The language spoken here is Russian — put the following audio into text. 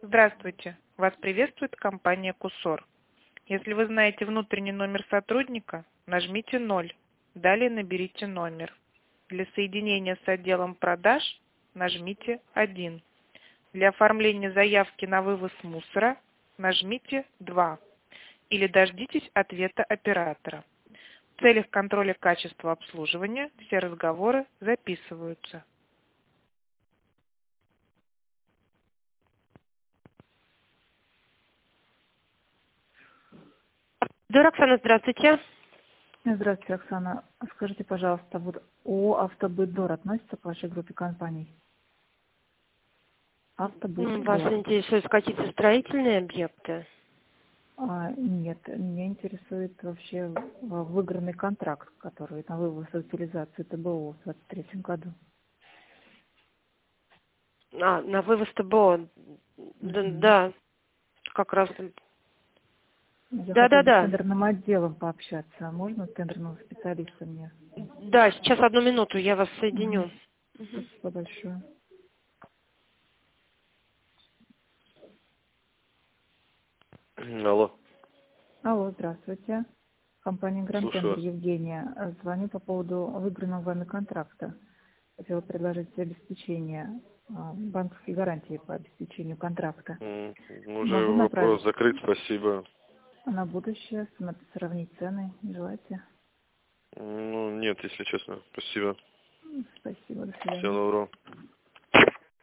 Здравствуйте. Вас приветствует компания Кусор. Если вы знаете внутренний номер сотрудника, нажмите 0. Далее наберите номер. Для соединения с отделом продаж нажмите 1. Для оформления заявки на вывоз мусора нажмите 2. Или дождитесь ответа оператора. В целях контроля качества обслуживания все разговоры записываются. Да, Оксана, здравствуйте. Здравствуйте, Оксана. Скажите, пожалуйста, вот ООО «Автобытдор» относится к вашей группе компаний? Вас «Автобытдор». интересуют какие-то строительные объекты? Нет, меня интересует вообще выигранный контракт, который на вывоз и утилизацию ТБО в 2023 году. На вывоз ТБО. Мгм. Да, как раз. Я хотела бы с Да. тендерным отделом пообщаться. А можно тендерного специалиста мне? Да, сейчас одну минуту, я вас Мгм. соединю. Спасибо большое. Алло, Алло, здравствуйте. Компания «Гранд слушаю Тендер», вас. Евгения. Звоню по поводу выигранного вами контракта. Хотела предложить обеспечение банковской гарантии по обеспечению контракта. Уже Могу направить вопрос закрыт, спасибо. на будущее, сравнить цены. Не желаете? Нет, если честно. Спасибо. Спасибо, до Всего свидания. доброго.